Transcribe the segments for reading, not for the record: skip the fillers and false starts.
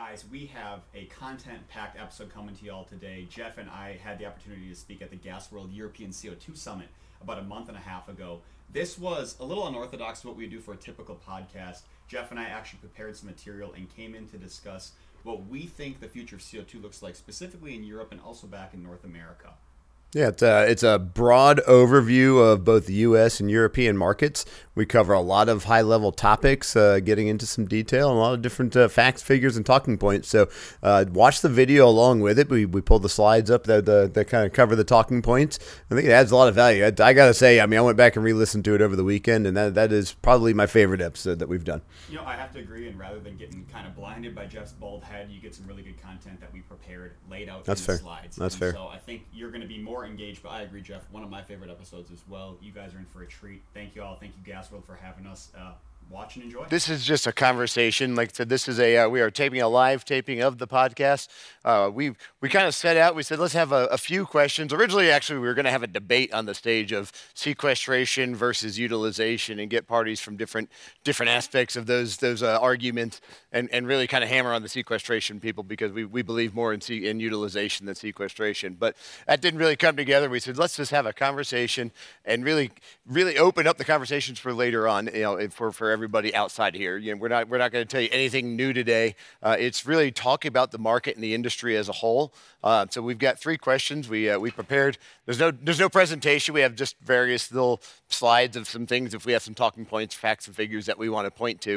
Guys, we have a content-packed episode coming to y'all today. Jeff and I had the opportunity to speak at the Gas World European CO2 Summit about a month and a half ago. This was a little unorthodox to what we do for a typical podcast. Jeff and I actually prepared some material and came in to discuss what we think the future of CO2 looks like, specifically in Europe and also back in North America. Yeah, it's a broad overview of both the U.S. and European markets. We cover a lot of high-level topics, getting into some detail and a lot of different facts, figures, and talking points. So watch the video along with it. We pulled the slides up that kind of cover the talking points. I think it adds a lot of value. I got to say, I went back and re-listened to it over the weekend, and that is probably my favorite episode that we've done. You know, I have to agree, and rather than getting kind of blinded by Jeff's bald head, you get some really good content that we prepared, laid out in the slides. That's fair. So I think you're going to be more engaged, but I agree, Jeff, one of my favorite episodes as well. You guys are in for a treat. Thank you all. Thank you, Gas World, for having us watch and enjoy. This is just a conversation. Like I said, this is we are taping a live taping of the podcast. We kind of set out, we said, let's have a few questions. Originally, actually, we were going to have a debate on the stage of sequestration versus utilization and get parties from different aspects of those arguments and really kind of hammer on the sequestration people because we believe more in utilization than sequestration. But that didn't really come together. We said, let's just have a conversation and really open up the conversations for later on, for everybody outside here. We're not going to tell you anything new today. It's really talking about the market and the industry as a whole. So we've got 3 questions we prepared. There's no presentation. We have just various little slides of some things if we have some talking points, facts, and figures that we want to point to.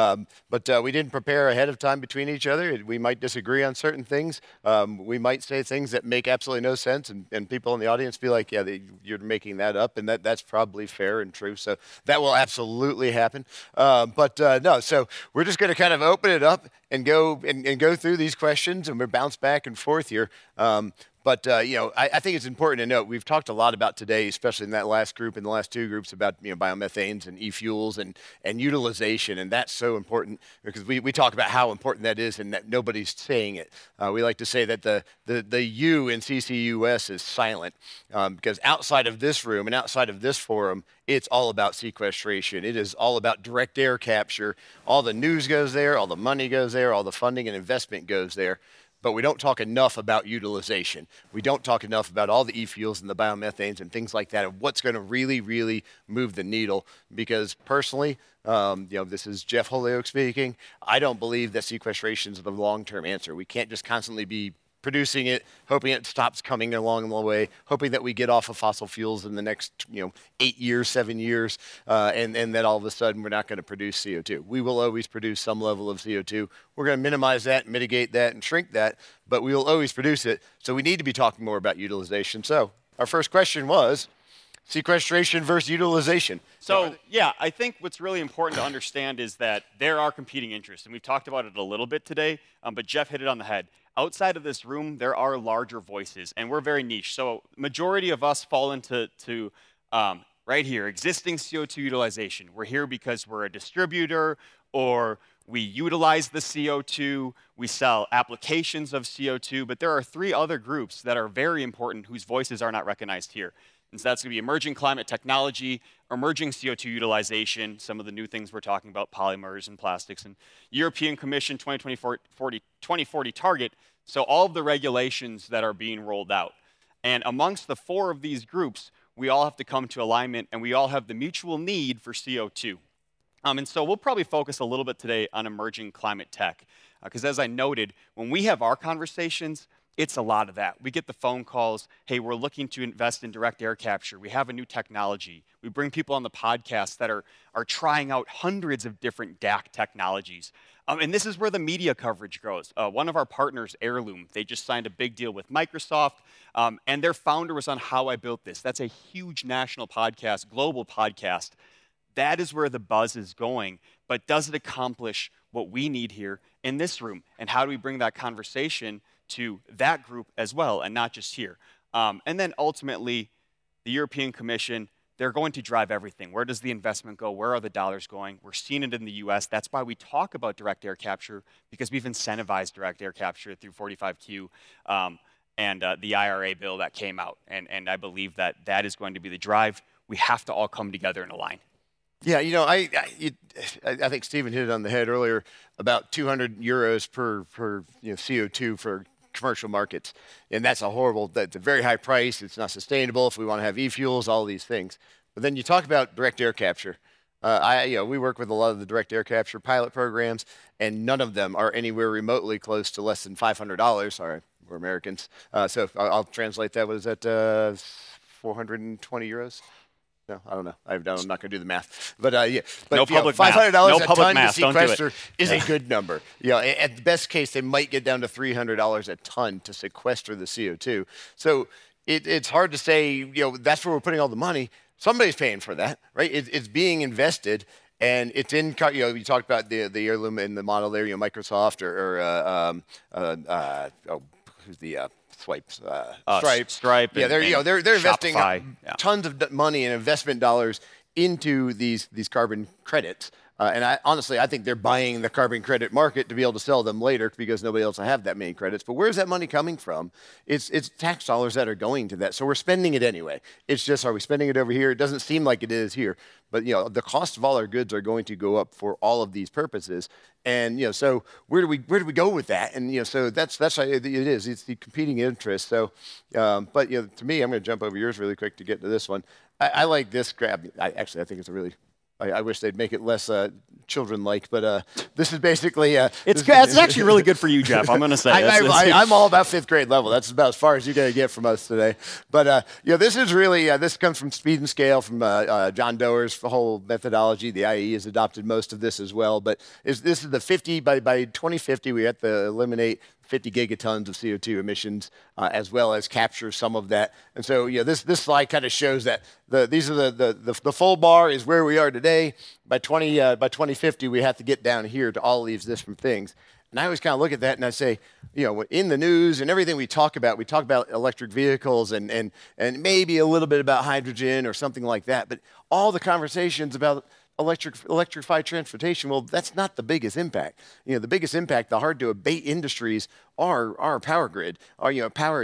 But we didn't prepare ahead of time between each other. We might disagree on certain things. We might say things that make absolutely no sense, and people in the audience feel like, you're making that up, and that's probably fair and true. So that will absolutely happen. No, so we're just going to kind of open it up and go through these questions, and we'll bounce back and forth here. I think it's important to note, we've talked a lot about today, especially in that last group, in the last 2 groups, about biomethanes and e-fuels and utilization, and that's so important because we talk about how important that is and that nobody's saying it. We like to say that the U in CCUS is silent because outside of this room and outside of this forum, it's all about sequestration. It is all about direct air capture. All the news goes there, all the money goes there, all the funding and investment goes there. But we don't talk enough about utilization. We don't talk enough about all the e-fuels and the biomethanes and things like that and what's going to really, really move the needle. Because personally, this is Jeff Holyoke speaking, I don't believe that sequestration is the long-term answer. We can't just constantly be producing it, hoping it stops coming along the way, hoping that we get off of fossil fuels in the next 8 years, 7 years, and that all of a sudden we're not going to produce CO2. We will always produce some level of CO2. We're going to minimize that, mitigate that, and shrink that, but we will always produce it. So we need to be talking more about utilization. So our first question was sequestration versus utilization. So, yeah, I think what's really important to understand is that there are competing interests, and we've talked about it a little bit today, but Jeff hit it on the head. Outside of this room, there are larger voices, and we're very niche. So majority of us fall into right here, existing CO2 utilization. We're here because we're a distributor, or we utilize the CO2, we sell applications of CO2, but there are 3 other groups that are very important whose voices are not recognized here. And so that's going to be emerging climate technology, emerging CO2 utilization, some of the new things we're talking about, polymers and plastics, and European Commission 2040 target, so all of the regulations that are being rolled out. And amongst the 4 of these groups, we all have to come to alignment, and we all have the mutual need for CO2. And so we'll probably focus a little bit today on emerging climate tech, because as I noted, when we have our conversations, it's a lot of that. We get the phone calls, hey, we're looking to invest in direct air capture. We have a new technology. We bring people on the podcast that are trying out hundreds of different DAC technologies. And this is where the media coverage grows. One of our partners, Heirloom, they just signed a big deal with Microsoft, and their founder was on How I Built This. That's a huge national podcast, global podcast. That is where the buzz is going. But does it accomplish what we need here in this room? And how do we bring that conversation to that group as well, and not just here? And then ultimately, the European Commission, they're going to drive everything. Where does the investment go? Where are the dollars going? We're seeing it in the US. That's why we talk about direct air capture, because we've incentivized direct air capture through 45Q and the IRA bill that came out. And I believe that is going to be the drive. We have to all come together and align. Yeah, I think Stephen hit it on the head earlier about 200 euros per CO2 for commercial markets, and that's that's a very high price. It's not sustainable if we want to have e-fuels, all these things. But then you talk about direct air capture. We work with a lot of the direct air capture pilot programs, and none of them are anywhere remotely close to less than $500. Sorry, we're Americans, so I'll translate that. What is that? 420 euros. No, I don't know. I'm not going to do the math, but yeah. But no public $500 no a public ton math. to Don't do it. sequester is a good number. At the best case, they might get down to $300 a ton to sequester the CO2. So it's hard to say. That's where we're putting all the money. Somebody's paying for that, right? It's being invested, and it's in. You talked about the Heirloom and the model there. Microsoft who's the Swipes, Stripe. Stripe. Yeah, they're investing tons of money and investment dollars into these carbon credits. And I think they're buying the carbon credit market to be able to sell them later because nobody else will have that many credits. But where's that money coming from? It's tax dollars that are going to that. So we're spending it anyway. It's just, are we spending it over here? It doesn't seem like it is here. But the cost of all our goods are going to go up for all of these purposes. And so where do we go with that? And so that's how it is. It's the competing interest. So, but to me, I'm going to jump over yours really quick to get to this one. I like this grab. I think it's a really. I wish they'd make it less children-like, but this is basically. It's actually really good for you, Jeff. I'm going to say. I'm all about fifth grade level. That's about as far as you're going to get from us today. But this is really this comes from Speed and Scale, from John Doerr's whole methodology. The IAE has adopted most of this as well. But this is the 50 by 2050. We have to eliminate 50 gigatons of CO2 emissions, as well as capture some of that. And so, this slide kind of shows that these are the full bar is where we are today. By 2050, we have to get down here to all these different things. And I always kind of look at that and I say, in the news and everything we talk about electric vehicles and maybe a little bit about hydrogen or something like that. But all the conversations about electrified transportation, well, that's not the biggest impact. The biggest impact, the hard to abate industries are our power grid, power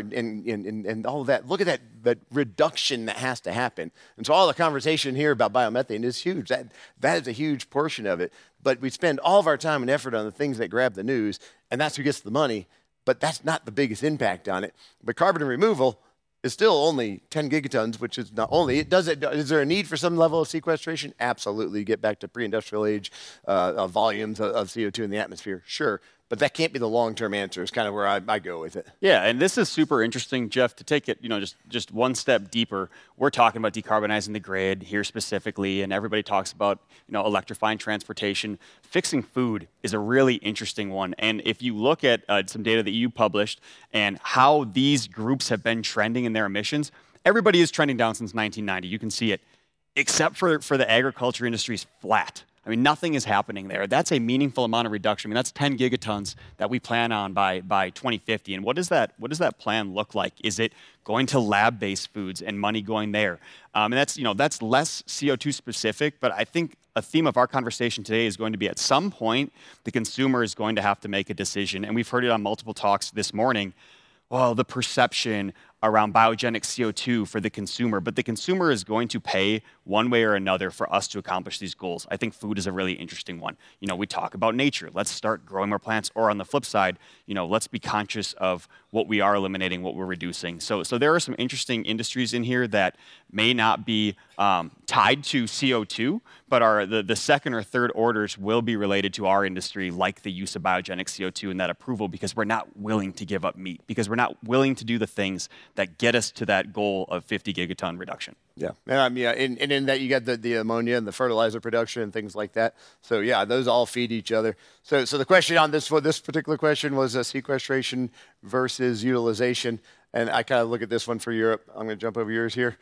and all of that. Look at that reduction that has to happen. And so all the conversation here about biomethane is huge. That is a huge portion of it. But we spend all of our time and effort on the things that grab the news, and that's who gets the money. But that's not the biggest impact on it. But carbon removal is still only 10 gigatons, which is not only, is there a need for some level of sequestration? Absolutely. Get back to pre-industrial age volumes of CO2 in the atmosphere, sure. But that can't be the long-term answer is kind of where I go with it. Yeah, and this is super interesting, Jeff, to take it, just one step deeper. We're talking about decarbonizing the grid here specifically, and everybody talks about, electrifying transportation. Fixing food is a really interesting one. And if you look at some data that you published and how these groups have been trending in their emissions, everybody is trending down since 1990. You can see it, except for the agriculture industry's flat. I mean, nothing is happening there. That's a meaningful amount of reduction. I mean, that's 10 gigatons that we plan on by 2050. And what does that plan look like? Is it going to lab-based foods and money going there? And that's less CO2 specific, but I think a theme of our conversation today is going to be at some point, the consumer is going to have to make a decision. And we've heard it on multiple talks this morning. Well, the perception around biogenic CO2 for the consumer, but the consumer is going to pay one way or another for us to accomplish these goals. I think food is a really interesting one. We talk about nature. Let's start growing more plants, or on the flip side, let's be conscious of what we are eliminating, what we're reducing. So there are some interesting industries in here that may not be tied to CO2, but are the second or third orders will be related to our industry, like the use of biogenic CO2 and that approval, because we're not willing to give up meat, because we're not willing to do the things that get us to that goal of 50 gigaton reduction. Yeah, and in that you got the ammonia and the fertilizer production and things like that. So yeah, those all feed each other. So the question on this particular question was sequestration versus utilization, and I kind of look at this one for Europe. I'm going to jump over yours here.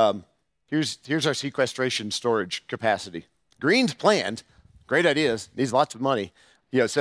Here's our sequestration storage capacity. Green's planned, great ideas, needs lots of money. So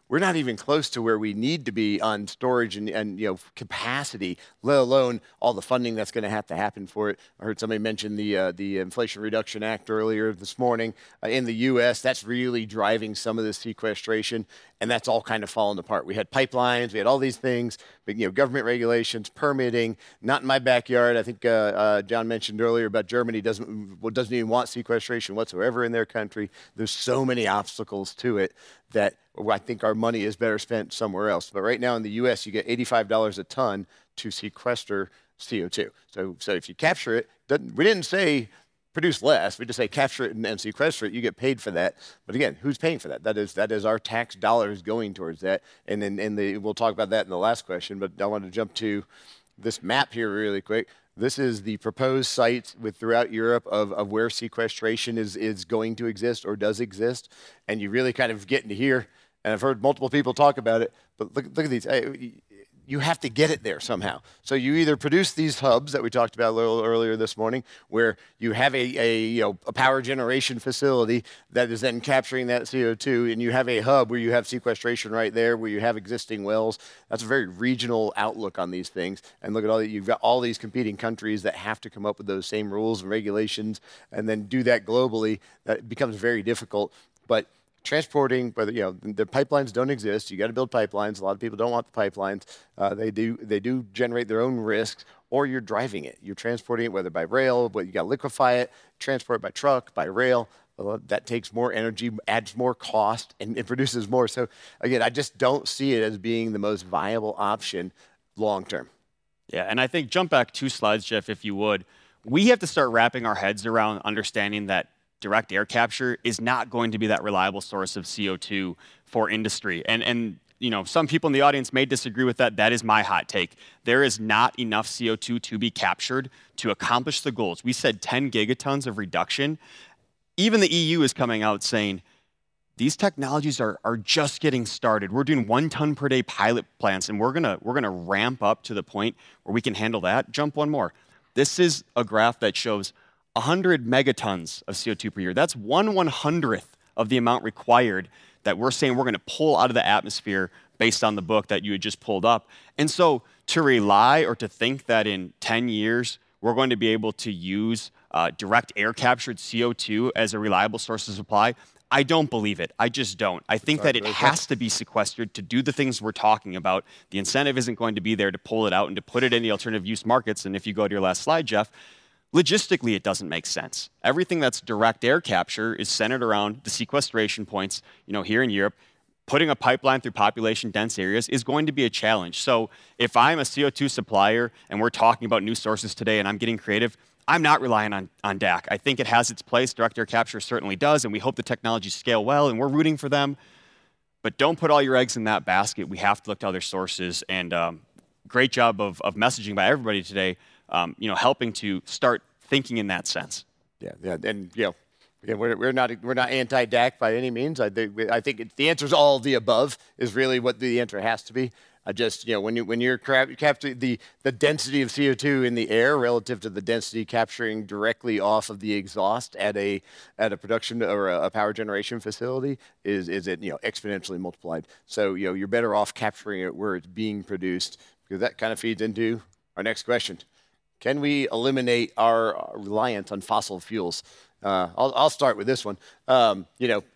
we're not even close to where we need to be on storage and capacity, let alone all the funding that's going to happen for it. I heard somebody mention the Inflation Reduction Act earlier this morning. In the U.S., that's really driving some of this sequestration, and that's all kind of fallen apart. We had pipelines, we had all these things, but government regulations, permitting, not in my backyard. I think John mentioned earlier about Germany doesn't even want sequestration whatsoever in their country. There's so many obstacles to it that I think our money is better spent somewhere else. But right now in the U.S., you get $85 a ton to sequester CO2. So if you capture it, we didn't say produce less. We just say capture it and sequester it. You get paid for that. But again, who's paying for that? That is our tax dollars going towards that. And then we'll talk about that in the last question. But I want to jump to this map here really quick. This is the proposed sites throughout Europe of where sequestration is going to exist or does exist. And you really kind of get into here, and I've heard multiple people talk about it, but look at these. You have to get it there somehow. So you either produce these hubs that we talked about a little earlier this morning, where you have a power generation facility that is then capturing that CO2, and you have a hub where you have sequestration right there, where you have existing wells. That's a very regional outlook on these things. And look at you've got all these competing countries that have to come up with those same rules and regulations, and then do that globally. That becomes very difficult. But transporting, but the pipelines don't exist. You got to build pipelines. A lot of people don't want the pipelines. They do generate their own risks. Or you're driving it. You're transporting it, whether by rail, but you got to liquefy it, transport it by truck, by rail. Well, that takes more energy, adds more cost, and it produces more. So again, I just don't see it as being the most viable option long term. Yeah, and I think jump back 2 slides, Jeff, if you would. We have to start wrapping our heads around understanding that direct air capture is not going to be that reliable source of CO2 for industry. And some people in the audience may disagree with that. That is my hot take. There is not enough CO2 to be captured to accomplish the goals. We said 10 gigatons of reduction. Even the EU is coming out saying, these technologies are just getting started. We're doing 1 ton per day pilot plants, and we're gonna ramp up to the point where we can handle that. Jump one more. This is a graph that shows 100 megatons of CO2 per year. That's 1/100th of the amount required that we're saying we're going to pull out of the atmosphere based on the book that you had just pulled up. And so to rely or to think that in 10 years we're going to be able to use direct air captured CO2 as a reliable source of supply, I don't believe it. I just don't. I think that it has to be sequestered to do the things we're talking about. The incentive isn't going to be there to pull it out and to put it in the alternative use markets. And if you go to your last slide, Jeff, logistically, it doesn't make sense. Everything that's direct air capture is centered around the sequestration points, here in Europe. Putting a pipeline through population-dense areas is going to be a challenge. So if I'm a CO2 supplier and we're talking about new sources today and I'm getting creative, I'm not relying on DAC. I think it has its place. Direct air capture certainly does, and we hope the technologies scale well, and we're rooting for them. But don't put all your eggs in that basket. We have to look to other sources, and great job of messaging by everybody today. Helping to start thinking in that sense. Yeah, and we're not anti-DAC by any means. I think the answer is all of the above is really what the answer has to be. I just when you're capturing the density of CO2 in the air relative to the density capturing directly off of the exhaust at a production or a power generation facility is it exponentially multiplied. So you're better off capturing it where it's being produced, because that kind of feeds into our next question. Can we eliminate our reliance on fossil fuels? I'll start with this one. The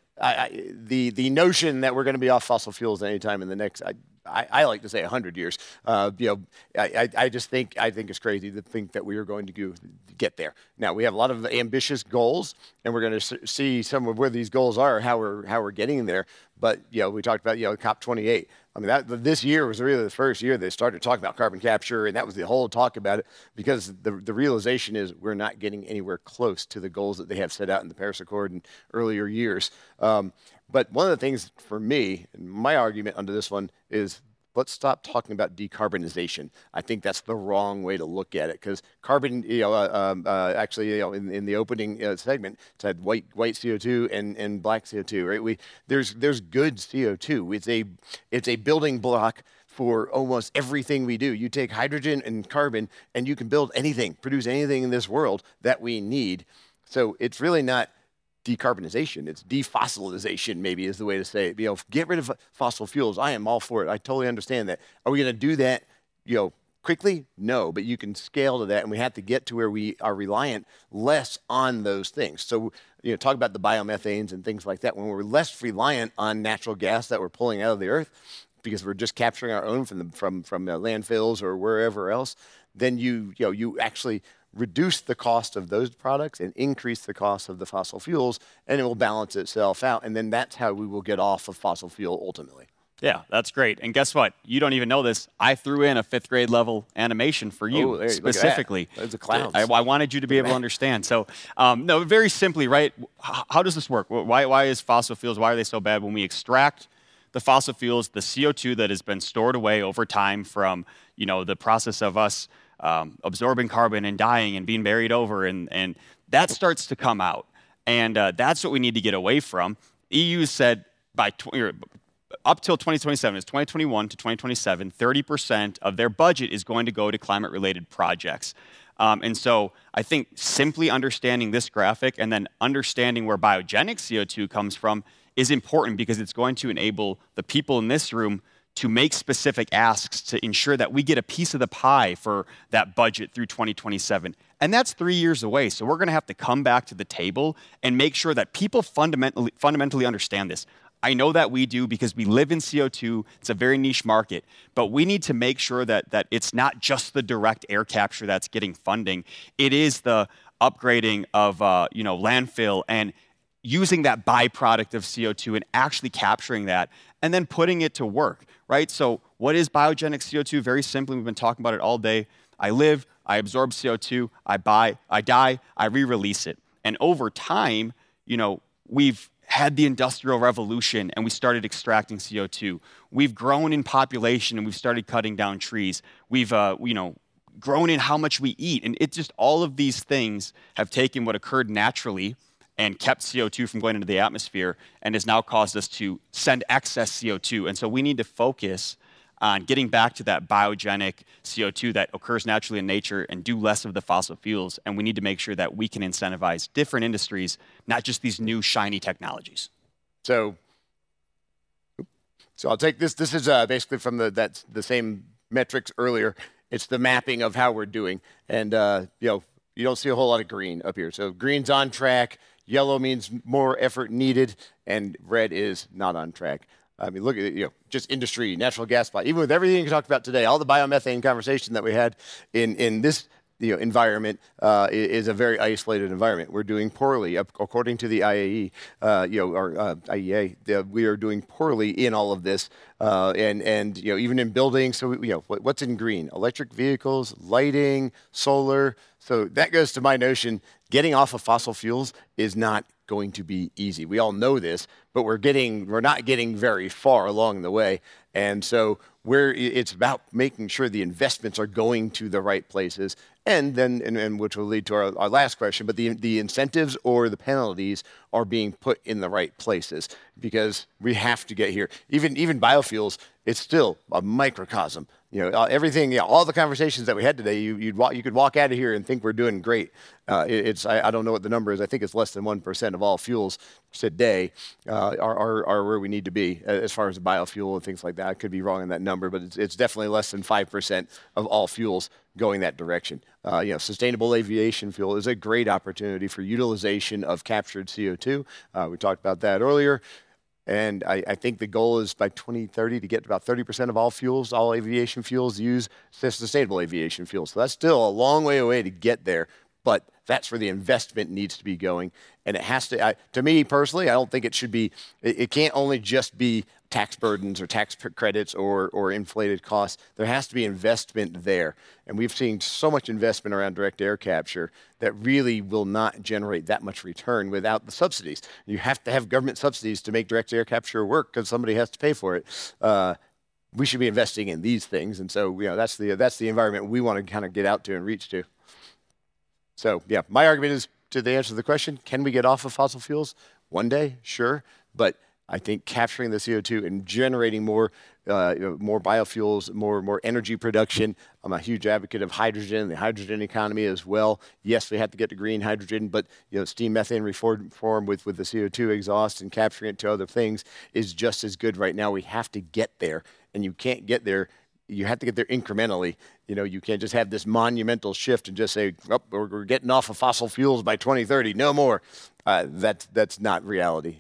notion that we're going to be off fossil fuels anytime in the next, I like to say 100 years. I just think it's crazy to think that we are going to get there. Now we have a lot of ambitious goals, and we're going to see some of where these goals are, how we're getting there. But we talked about COP28. I mean, this year was really the first year they started talking about carbon capture, and that was the whole talk about it, because the realization is we're not getting anywhere close to the goals that they have set out in the Paris Accord in earlier years. But one of the things for me, and my argument under this one, is let's stop talking about decarbonization. I think that's the wrong way to look at it, because carbon, actually, in the opening segment, it said white CO2 and black CO2, right? There's good CO2. It's a building block for almost everything we do. You take hydrogen and carbon, and you can build anything, produce anything in this world that we need. So it's really not decarbonization. It's defossilization, maybe is the way to say it. Get rid of fossil fuels. I am all for it. I totally understand that. Are we going to do that, quickly? No, but you can scale to that, and we have to get to where we are reliant less on those things. So, talk about the biomethanes and things like that. When we're less reliant on natural gas that we're pulling out of the earth, because we're just capturing our own from landfills or wherever else, then you actually reduce the cost of those products and increase the cost of the fossil fuels, and it will balance itself out. And then that's how we will get off of fossil fuel ultimately. Yeah, that's great. And guess what? You don't even know this. I threw in a 5th grade level animation for you specifically. Those are clowns. I wanted you to be able to understand. So, no, very simply, right? How does this work? Why is fossil fuels, why are they so bad? When we extract the fossil fuels, the CO2 that has been stored away over time from, the process of us absorbing carbon and dying and being buried over, and that starts to come out. And that's what we need to get away from. EU said up till 2027, it's 2021 to 2027, 30% of their budget is going to go to climate-related projects. And so I think simply understanding this graphic and then understanding where biogenic CO2 comes from is important, because it's going to enable the people in this room to make specific asks to ensure that we get a piece of the pie for that budget through 2027. And that's 3 years away. So we're going to have to come back to the table and make sure that people fundamentally understand this. I know that we do, because we live in CO2. It's a very niche market. But we need to make sure that it's not just the direct air capture that's getting funding. It is the upgrading of landfill and using that byproduct of CO2 and actually capturing that and then putting it to work, right? So what is biogenic CO2? Very simply, we've been talking about it all day. I live, I absorb CO2, I die, I re-release it. And over time, we've had the Industrial Revolution and we started extracting CO2. We've grown in population and we've started cutting down trees. We've, grown in how much we eat. And it's just all of these things have taken what occurred naturally and kept CO2 from going into the atmosphere and has now caused us to send excess CO2. And so we need to focus on getting back to that biogenic CO2 that occurs naturally in nature and do less of the fossil fuels. And we need to make sure that we can incentivize different industries, not just these new shiny technologies. So I'll take this. This is basically from the same metrics earlier. It's the mapping of how we're doing. And, you don't see a whole lot of green up here. So green's on track. Yellow means more effort needed, and red is not on track. I mean, look at just industry, natural gas, even with everything you talked about today, all the biomethane conversation that we had in this environment is a very isolated environment. We're doing poorly, according to the IAE, or IEA. We are doing poorly in all of this, and even in buildings. So what's in green? Electric vehicles, lighting, solar. So that goes to my notion: getting off of fossil fuels is not going to be easy. We all know this, but we're not getting very far along the way. And so it's about making sure the investments are going to the right places, and then which will lead to our last question, but the incentives or the penalties are being put in the right places, because we have to get here. Even biofuels, it's still a microcosm. Everything, all the conversations that we had today, you could walk out of here and think we're doing great. I don't know what the number is. I think it's less than 1% of all fuels today are where we need to be as far as the biofuel and things like that. I could be wrong on that number, but it's definitely less than 5% of all fuels going that direction. Sustainable aviation fuel is a great opportunity for utilization of captured CO2. We talked about that earlier. And I think the goal is by 2030 to get about 30% of all aviation fuels use sustainable aviation fuel. So that's still a long way away to get there, but that's where the investment needs to be going. And it has to me personally, I don't think it can't only just be tax burdens or tax credits or inflated costs. There has to be investment there. And we've seen so much investment around direct air capture that really will not generate that much return without the subsidies. You have to have government subsidies to make direct air capture work, because somebody has to pay for it. We should be investing in these things. And so that's the environment we want to kind of get out to and reach to. So my argument is, to the answer to the question, can we get off of fossil fuels? One day, sure. But I think capturing the CO2 and generating more more biofuels, more energy production. I'm a huge advocate of hydrogen, the hydrogen economy as well. Yes, we have to get to green hydrogen, but steam methane reform with the CO2 exhaust and capturing it to other things is just as good right now. We have to get there, and you can't get there. You have to get there incrementally. You can't just have this monumental shift and just say, oh, we're getting off of fossil fuels by 2030, no more. That's not reality.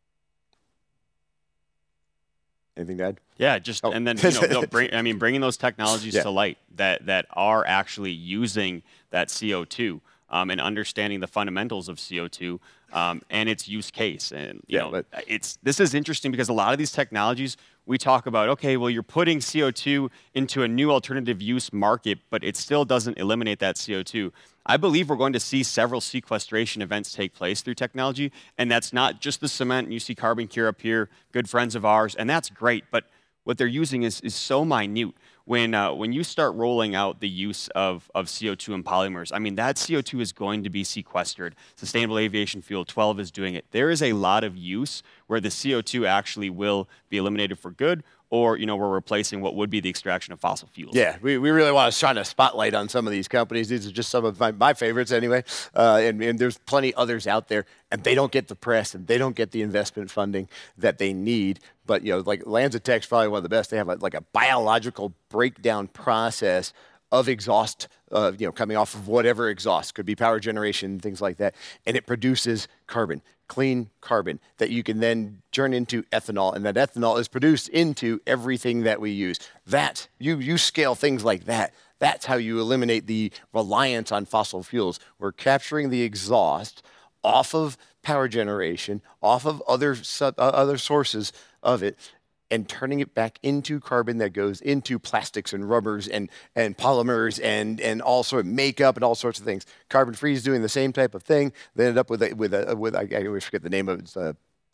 Anything to add? Yeah, and then bringing those technologies to light that are actually using that CO2 and understanding the fundamentals of CO2 and its use case. And this is interesting because a lot of these technologies we talk about. Okay, well, you're putting CO2 into a new alternative use market, but it still doesn't eliminate that CO2. I believe we're going to see several sequestration events take place through technology, and that's not just the cement. You see CarbonCure up here, good friends of ours, and that's great, but what they're using is so minute. When you start rolling out the use of CO2 and polymers, I mean, that CO2 is going to be sequestered. Sustainable Aviation Fuel 12 is doing it. There is a lot of use where the CO2 actually will be eliminated for good, or we're replacing what would be the extraction of fossil fuels. Yeah, we really want to shine a spotlight on some of these companies. These are just some of my favorites anyway, and there's plenty others out there, and they don't get the press, and they don't get the investment funding that they need. But like LanzaTech's probably one of the best. They have a biological breakdown process of exhaust, coming off of whatever exhaust, could be power generation, things like that, and it produces carbon, clean carbon that you can then turn into ethanol, and that ethanol is produced into everything that we use. That you scale things like that. That's how you eliminate the reliance on fossil fuels. We're capturing the exhaust off of power generation, off of other sources of it, and turning it back into carbon that goes into plastics and rubbers and polymers and all sort of makeup and all sorts of things. Carbon Free is doing the same type of thing. They ended up with I always forget the name of it. It's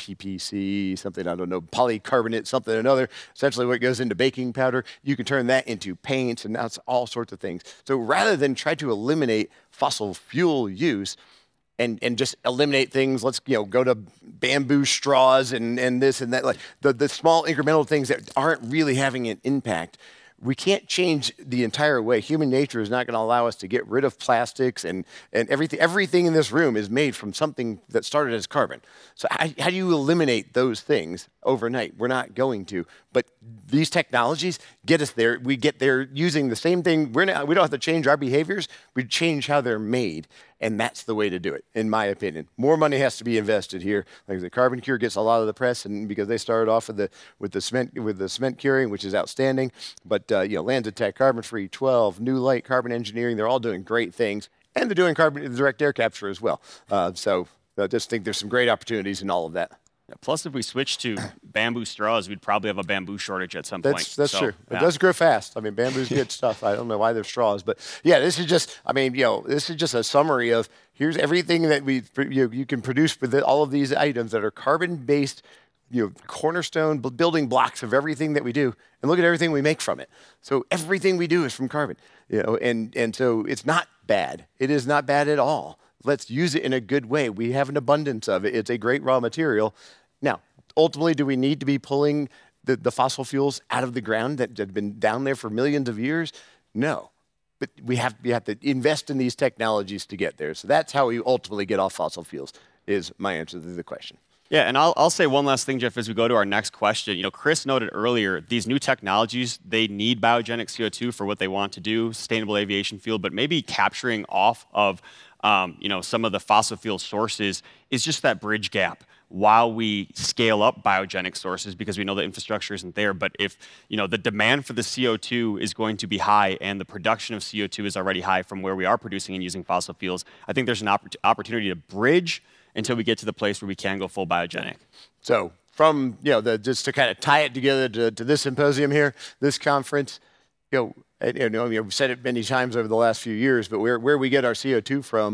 PPC, something, I don't know, polycarbonate, something or another. Essentially what goes into baking powder, you can turn that into paints, and that's all sorts of things. So rather than try to eliminate fossil fuel use, and just eliminate things. Let's go to bamboo straws and this and that, like the small incremental things that aren't really having an impact. We can't change the entire way. Human nature is not going to allow us to get rid of plastics and everything. Everything in this room is made from something that started as carbon. So how do you eliminate those things overnight? We're not going to. But these technologies get us there. We get there using the same thing. We don't have to change our behaviors. We change how they're made. And that's the way to do it, in my opinion. More money has to be invested here. Like the CarbonCure gets a lot of the press, and because they started off with the cement curing, which is outstanding. But LanzaTech, Carbon Free, 12, New Light, Carbon Engineering, they're all doing great things, and they're doing direct air capture as well. So I just think there's some great opportunities in all of that. Yeah, plus, if we switch to bamboo straws, we'd probably have a bamboo shortage at some point. That's true. Yeah. It does grow fast. I mean, bamboo's good stuff. I don't know why they're straws, but yeah, this is just a summary of here's everything that you can produce with all of these items that are carbon-based, cornerstone building blocks of everything that we do, and look at everything we make from it. So everything we do is from carbon, and so it's not bad. It is not bad at all. Let's use it in a good way. We have an abundance of it. It's a great raw material. Now, ultimately, do we need to be pulling the fossil fuels out of the ground that have been down there for millions of years? No. But we have to invest in these technologies to get there. So that's how we ultimately get off fossil fuels, is my answer to the question. Yeah, and I'll say one last thing, Jeff, as we go to our next question. Chris noted earlier, these new technologies, they need biogenic CO2 for what they want to do, sustainable aviation fuel, but maybe capturing off of some of the fossil fuel sources is just that bridge gap while we scale up biogenic sources, because we know the infrastructure isn't there. But if the demand for the CO2 is going to be high and the production of CO2 is already high from where we are producing and using fossil fuels, I think there's an opportunity to bridge until we get to the place where we can go full biogenic. So from just to kind of tie it together to this symposium here, this conference, we've said it many times over the last few years, but where we get our CO2 from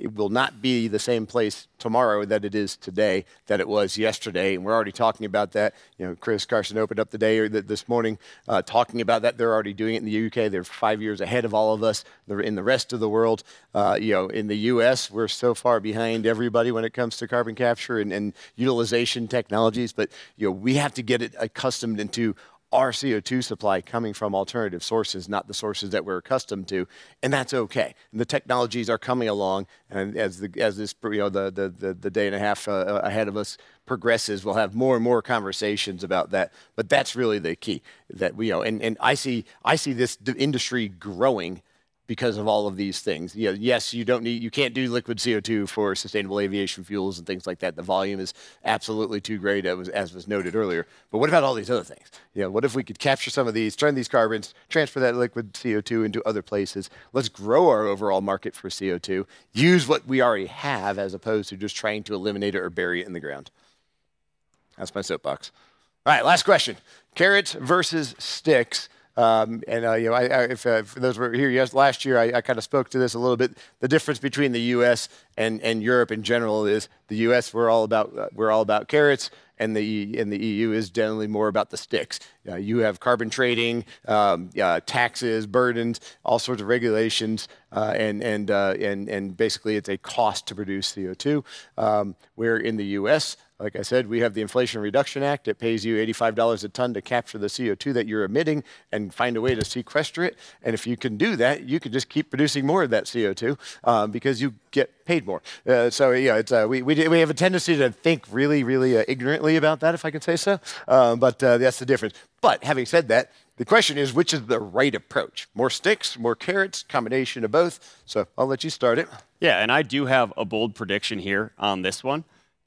it will not be the same place tomorrow that it is today, that it was yesterday. And we're already talking about that. Chris Carson opened up the day or this morning talking about that. They're already doing it in the UK. They're 5 years ahead of all of us. They're in the rest of the world. In the US, we're so far behind everybody when it comes to carbon capture and utilization technologies. But we have to get it accustomed into our CO2 supply coming from alternative sources, not the sources that we're accustomed to, and that's okay. And the technologies are coming along, and as this the day and a half ahead of us progresses, we'll have more and more conversations about that. But that's really the key. That and I see this industry growing because of all of these things. Yes, you can't do liquid CO2 for sustainable aviation fuels and things like that. The volume is absolutely too great, as was noted earlier. But what about all these other things? What if we could capture some of these, turn these carbons, transfer that liquid CO2 into other places? Let's grow our overall market for CO2, use what we already have as opposed to just trying to eliminate it or bury it in the ground. That's my soapbox. All right, last question. Carrots versus sticks. If those were here last year, I kind of spoke to this a little bit. The difference between the U.S. and Europe in general is the U.S. we're all about carrots, and the EU is generally more about the sticks. You have carbon trading, taxes, burdens, all sorts of regulations, and basically it's a cost to produce CO2. Where in the U.S., like I said, we have the Inflation Reduction Act. It pays you $85 a ton to capture the CO2 that you're emitting and find a way to sequester it. And if you can do that, you can just keep producing more of that CO2 because you get paid more. We have a tendency to think really, really ignorantly about that, if I can say so. But that's the difference. But having said that, the question is, which is the right approach? More sticks, more carrots, combination of both. So I'll let you start it. Yeah, and I do have a bold prediction here on this one.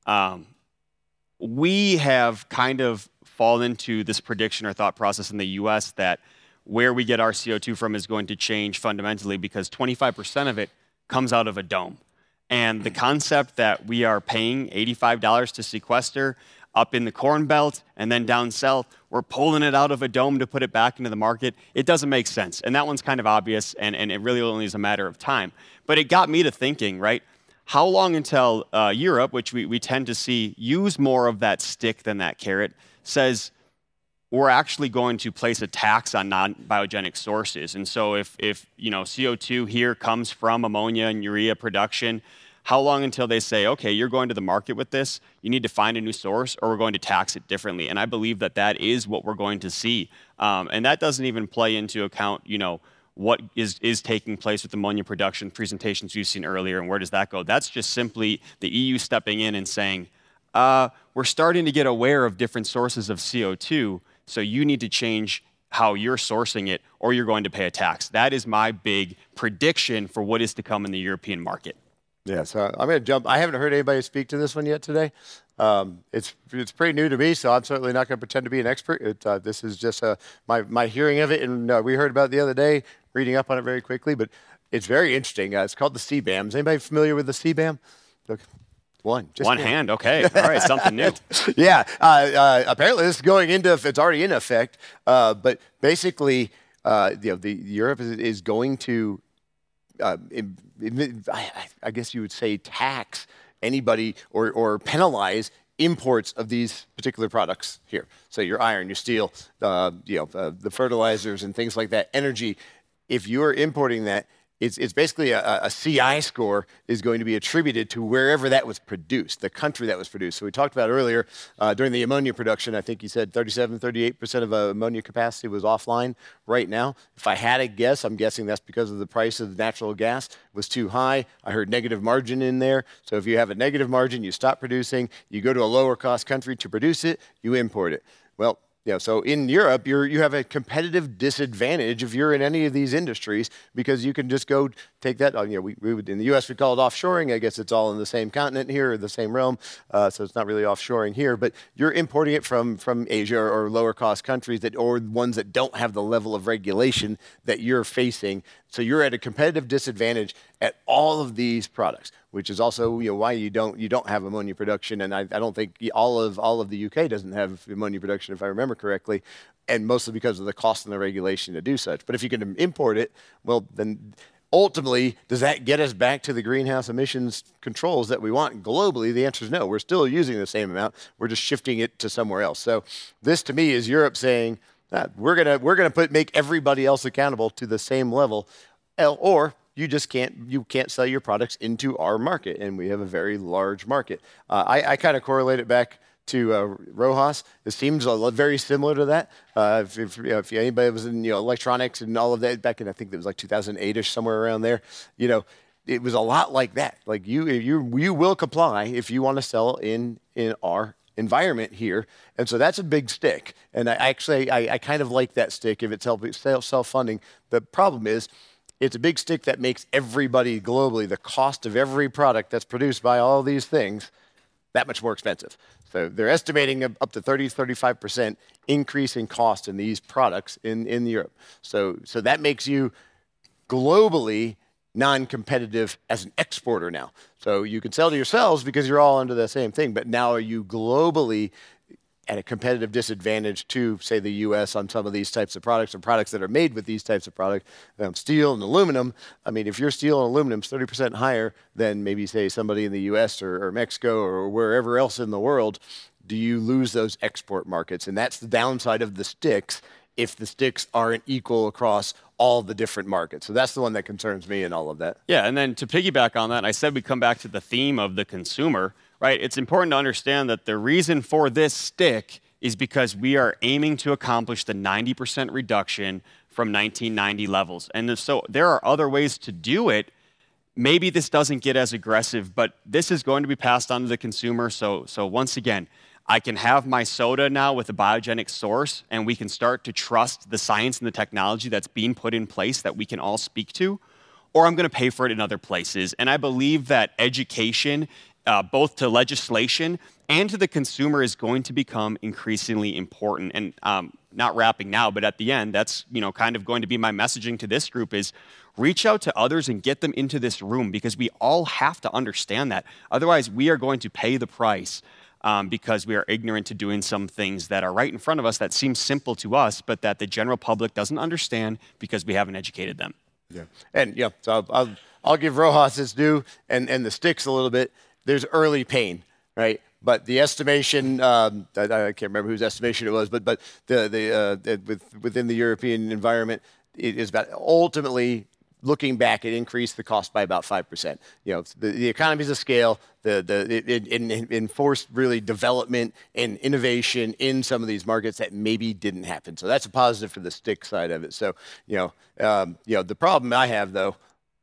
We have kind of fallen into this prediction or thought process in the U.S. that where we get our CO2 from is going to change fundamentally because 25% of it comes out of a dome. And the concept that we are paying $85 to sequester up in the Corn Belt and then down south, we're pulling it out of a dome to put it back into the market, it doesn't make sense. And that one's kind of obvious, and it really only is a matter of time. But it got me to thinking, right? How long until Europe, which we tend to see use more of that stick than that carrot, says we're actually going to place a tax on non-biogenic sources. And so if CO2 here comes from ammonia and urea production, how long until they say, okay, you're going to the market with this, you need to find a new source, or we're going to tax it differently? And I believe that is what we're going to see. And that doesn't even play into account, what is taking place with ammonia production presentations you've seen earlier, and where does that go? That's just simply the EU stepping in and saying, we're starting to get aware of different sources of CO2, so you need to change how you're sourcing it, or you're going to pay a tax. That is my big prediction for what is to come in the European market. Yeah, so I'm going to jump. I haven't heard anybody speak to this one yet today. It's pretty new to me, so I'm certainly not going to pretend to be an expert. This is just my hearing of it, and we heard about it the other day, reading up on it very quickly, but it's very interesting. It's called the CBAM. Is anybody familiar with the CBAM? Look, one hand. Okay, all right, something new. Yeah, apparently this is it's already in effect, but basically, Europe is going to, I guess you would say, tax anybody or penalize imports of these particular products here. So your iron, your steel, the fertilizers and things like that, energy. If you're importing that, it's basically a CI score is going to be attributed to wherever that was produced, the country that was produced. So we talked about earlier during the ammonia production, I think you said 38% of ammonia capacity was offline right now. If I had a guess, I'm guessing that's because of the price of the natural gas was too high. I heard negative margin in there. So if you have a negative margin, you stop producing, you go to a lower cost country to produce it, you import it. Well, so in Europe, you have a competitive disadvantage if you're in any of these industries because you can just go take that. We would, in the U.S. we call it offshoring. I guess it's all in the same continent here, or the same realm, so it's not really offshoring here. But you're importing it from Asia or lower cost countries or ones that don't have the level of regulation that you're facing. So you're at a competitive disadvantage at all of these products, which is also why you don't have ammonia production. And I don't think all of the UK doesn't have ammonia production, if I remember correctly, and mostly because of the cost and the regulation to do such. But if you can import it, well, then ultimately, does that get us back to the greenhouse emissions controls that we want globally? The answer is no. We're still using the same amount. We're just shifting it to somewhere else. So this, to me, is Europe saying that we're gonna make everybody else accountable to the same level, or you can't sell your products into our market, and we have a very large market. I kind of correlate it back to Rojas. It seems very similar to that. If anybody was in electronics and all of that back in, I think it was like 2008ish, somewhere around there, it was a lot like that. Like you will comply if you want to sell in our environment here, and so that's a big stick. And I kind of like that stick if it's self-funding. The problem is, it's a big stick that makes everybody globally, the cost of every product that's produced by all these things, that much more expensive. So they're estimating up to 35% increase in cost in these products in Europe. So that makes you globally non-competitive as an exporter now. So you can sell to yourselves because you're all under the same thing, but now are you globally at a competitive disadvantage to, say, the U.S. on some of these types of products or products that are made with these types of products, steel and aluminum. I mean, if your steel and aluminum is 30% higher than maybe, say, somebody in the U.S. or Mexico or wherever else in the world, do you lose those export markets? And that's the downside of the sticks if the sticks aren't equal across all the different markets. So that's the one that concerns me in all of that. Yeah, and then to piggyback on that, I said we come back to the theme of the consumer. Right, it's important to understand that the reason for this stick is because we are aiming to accomplish the 90% reduction from 1990 levels. And so there are other ways to do it. Maybe this doesn't get as aggressive, but this is going to be passed on to the consumer. So once again, I can have my soda now with a biogenic source, and we can start to trust the science and the technology that's being put in place that we can all speak to, or I'm going to pay for it in other places. And I believe that education, both to legislation and to the consumer, is going to become increasingly important. And not wrapping now, but at the end, that's kind of going to be my messaging to this group is reach out to others and get them into this room, because we all have to understand that. Otherwise, we are going to pay the price because we are ignorant to doing some things that are right in front of us that seem simple to us, but that the general public doesn't understand because we haven't educated them. Yeah, and so I'll give Rojas his due and the sticks a little bit. There's early pain, right? But the estimation, I can't remember whose estimation it was, but within the European environment, it is about ultimately looking back, it increased the cost by about 5%. The economies of scale, it enforced really development and innovation in some of these markets that maybe didn't happen. So that's a positive for the stick side of it. So the problem I have though,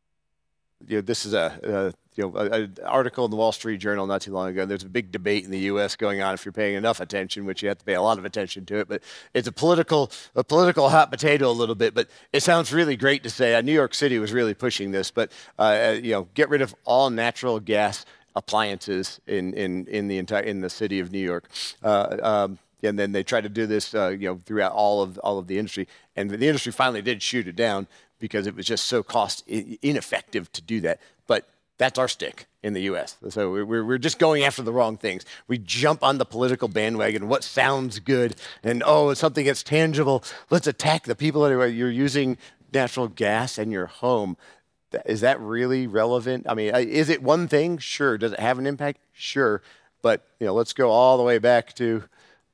this is an article in the Wall Street Journal not too long ago. There's a big debate in the U.S. going on if you're paying enough attention, which you have to pay a lot of attention to it. But it's a political hot potato a little bit. But it sounds really great to say. New York City was really pushing this, but get rid of all natural gas appliances in the city of New York. And then they tried to do this throughout all of the industry, and the industry finally did shoot it down because it was just so cost ineffective to do that. But that's our stick in the U.S. So we're just going after the wrong things. We jump on the political bandwagon, what sounds good, and it's something that's tangible. Let's attack the people that you're using natural gas in your home. Is that really relevant? I mean, is it one thing? Sure. Does it have an impact? Sure. But let's go all the way back to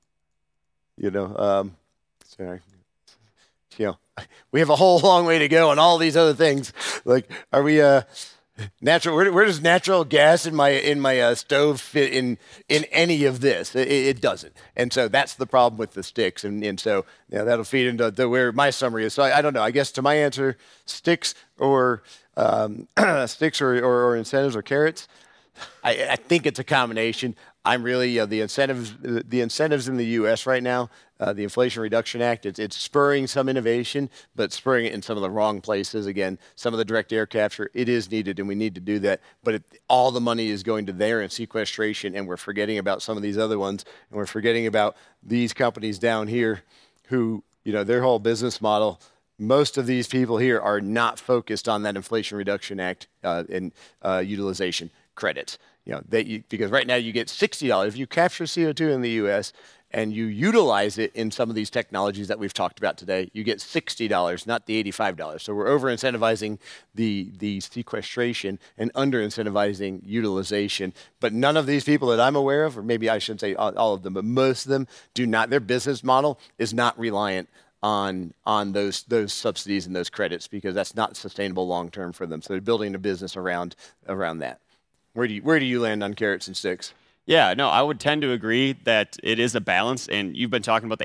we have a whole long way to go on all these other things. Like, are we natural? Where does natural gas in my stove fit in any of this? It doesn't. And so that's the problem with the sticks. And so that'll feed into where my summary is. So I don't know. I guess to my answer, sticks or sticks or incentives or carrots. I think it's a combination. I'm really the incentives in the U.S. right now, the Inflation Reduction Act. It's spurring some innovation, but spurring it in some of the wrong places. Again, some of the direct air capture, it is needed, and we need to do that. But all the money is going to there in sequestration, and we're forgetting about some of these other ones, and we're forgetting about these companies down here, who their whole business model. Most of these people here are not focused on that Inflation Reduction Act and utilization. credits. Because right now you get $60 if you capture CO2 in the U.S. and you utilize it in some of these technologies that we've talked about today. You get $60, not the $85. So we're over incentivizing the sequestration and under incentivizing utilization. But none of these people that I'm aware of, or maybe I shouldn't say all of them, but most of them do not. Their business model is not reliant on those subsidies and those credits, because that's not sustainable long term for them. So they're building a business around that. Where do you land on carrots and sticks? Yeah, no, I would tend to agree that it is a balance. And you've been talking about the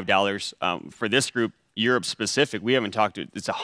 $85 for this group, Europe specific. We haven't talked to it's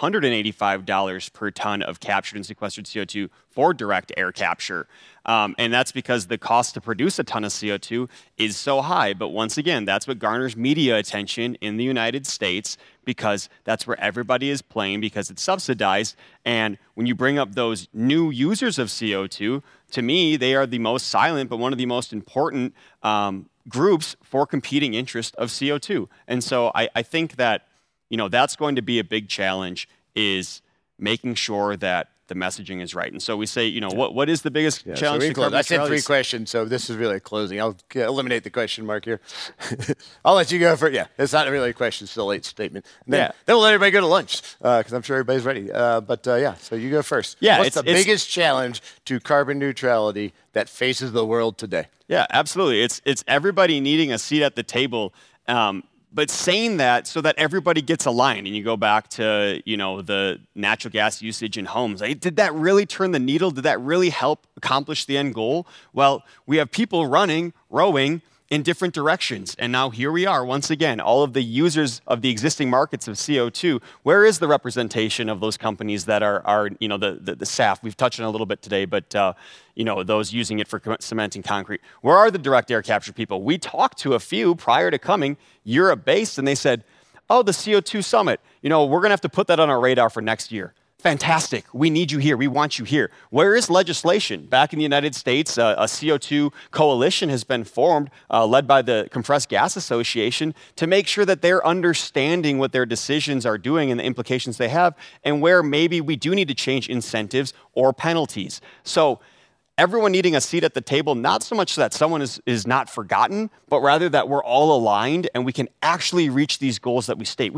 $185 per ton of captured and sequestered CO2 for direct air capture. And that's because the cost to produce a ton of CO2 is so high. But once again, that's what garners media attention in the United States, because that's where everybody is playing, because it's subsidized. And when you bring up those new users of CO2, to me, they are the most silent, but one of the most important groups for competing interest of CO2. And so I think that, that's going to be a big challenge, is making sure that the messaging is right. And so we say, what is the biggest challenge to carbon I said neutrality? 3 questions, so this is really a closing. I'll eliminate the question mark here. I'll let you go for it. Yeah, it's not really a question, it's still a late statement. And then we'll let everybody go to lunch, because I'm sure everybody's ready. So you go first. Yeah, What's the biggest challenge to carbon neutrality that faces the world today? Yeah, absolutely. It's everybody needing a seat at the table. But saying that so that everybody gets aligned, and you go back to, the natural gas usage in homes. Did that really turn the needle? Did that really help accomplish the end goal? Well, we have people rowing in different directions. And now here we are, once again, all of the users of the existing markets of CO2. Where is the representation of those companies that are the SAF? We've touched on it a little bit today, but those using it for cement and concrete. Where are the direct air capture people? We talked to a few prior to coming, Europe-based, and they said, oh, the CO2 summit, we're going to have to put that on our radar for next year. Fantastic. We need you here. We want you here. Where is legislation? Back in the United States, a CO2 coalition has been formed, led by the Compressed Gas Association, to make sure that they're understanding what their decisions are doing and the implications they have, and where maybe we do need to change incentives or penalties. So everyone needing a seat at the table, not so much that someone is not forgotten, but rather that we're all aligned and we can actually reach these goals that we state.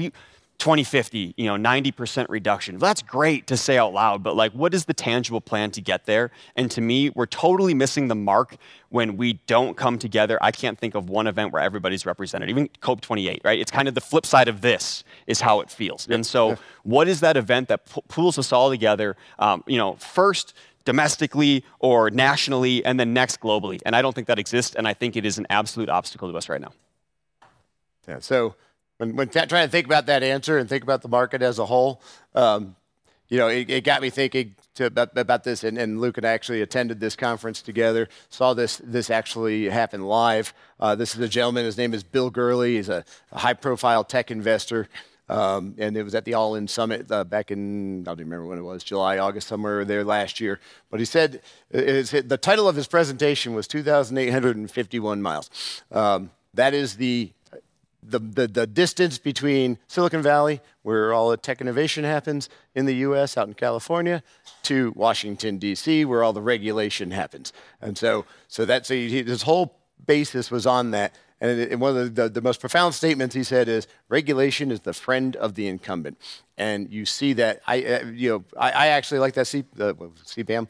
2050, 90% reduction. That's great to say out loud, but what is the tangible plan to get there? And to me, we're totally missing the mark when we don't come together. I can't think of one event where everybody's represented, even COP28, right? It's kind of the flip side of this is how it feels. And so what is that event that pulls us all together, first domestically or nationally, and then next globally? And I don't think that exists, and I think it is an absolute obstacle to us right now. Yeah, so when trying to think about that answer and think about the market as a whole, it got me thinking about this. And Luke and I actually attended this conference together, saw this actually happen live. This is a gentleman. His name is Bill Gurley. He's a high-profile tech investor. And it was at the All In Summit back in, I don't remember when it was, July, August, somewhere there last year. But he said the title of his presentation was 2,851 miles. That is the distance between Silicon Valley, where all the tech innovation happens in the U.S., out in California, to Washington, D.C., where all the regulation happens. And so his whole basis was on that. And one of the most profound statements he said is, regulation is the friend of the incumbent. And you see that, I actually like that CBAM,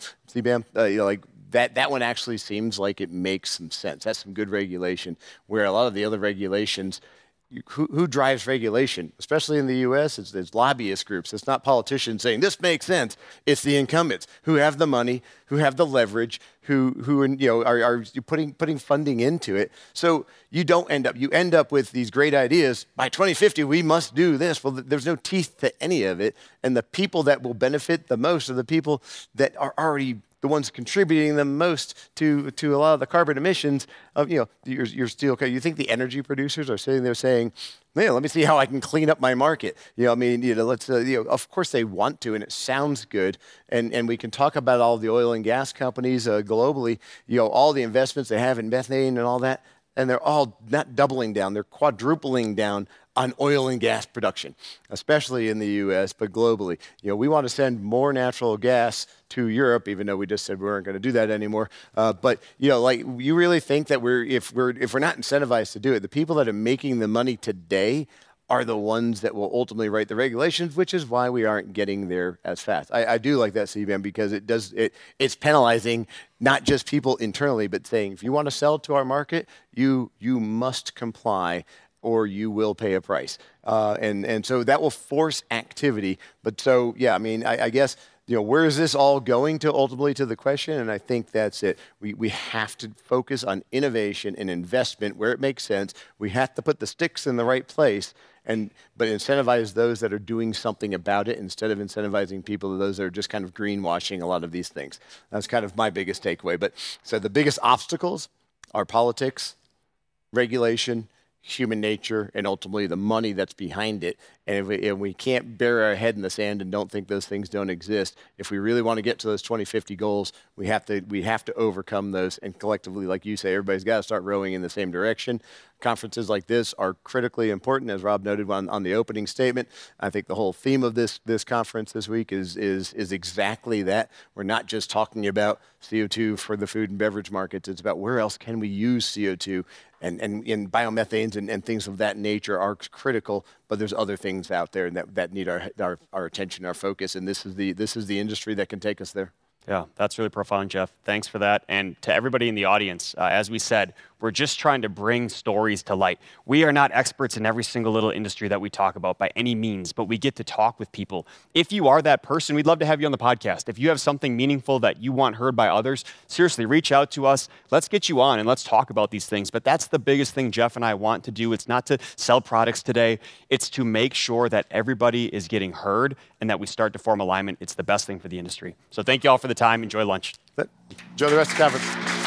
that one actually seems like it makes some sense. That's some good regulation, where a lot of the other regulations, who drives regulation, especially in the U.S., it's lobbyist groups. It's not politicians saying, this makes sense. It's the incumbents who have the money, who have the leverage, who are putting funding into it. So you end up with these great ideas. By 2050, we must do this. Well, there's no teeth to any of it. And the people that will benefit the most are the people that are already the ones contributing the most to a lot of the carbon emissions of, your steel. You think the energy producers are sitting there saying, man, let me see how I can clean up my market. Let's, of course they want to, and it sounds good. And we can talk about all the oil and gas companies globally, all the investments they have in methane and all that. and they're all not doubling down, they're quadrupling down on oil and gas production, especially in the U.S., but globally. We want to send more natural gas to Europe, even though we just said we weren't going to do that anymore. But you really think that if we're not incentivized to do it, the people that are making the money today are the ones that will ultimately write the regulations, which is why we aren't getting there as fast. I do like that, CBAM, because it's penalizing not just people internally, but saying if you want to sell to our market, you must comply or you will pay a price. And so that will force activity. But so, yeah, I mean, I guess, where is this all going to ultimately to the question? And I think that's it. We have to focus on innovation and investment where it makes sense. We have to put the sticks in the right place, but incentivize those that are doing something about it instead of incentivizing people, those that are just kind of greenwashing a lot of these things. That's kind of my biggest takeaway. But so the biggest obstacles are politics, regulation, human nature, and ultimately the money that's behind it. And if we can't bury our head in the sand and don't think those things don't exist, if we really want to get to those 2050 goals, we have to overcome those. And collectively, like you say, everybody's got to start rowing in the same direction. Conferences like this are critically important, as Rob noted on the opening statement. I think the whole theme of this conference this week is exactly that. We're not just talking about CO2 for the food and beverage markets. It's about where else can we use CO2, and biomethanes and things of that nature are critical. But there's other things out there that need our attention, our focus, and this is the industry that can take us there. Yeah, that's really profound, Jeff. Thanks for that. And to everybody in the audience, as we said, we're just trying to bring stories to light. We are not experts in every single little industry that we talk about by any means, but we get to talk with people. If you are that person, we'd love to have you on the podcast. If you have something meaningful that you want heard by others, seriously, reach out to us. Let's get you on and let's talk about these things. But that's the biggest thing Jeff and I want to do. It's not to sell products today. It's to make sure that everybody is getting heard and that we start to form alignment. It's the best thing for the industry. So thank you all for the time. Enjoy lunch. Enjoy the rest of the conference.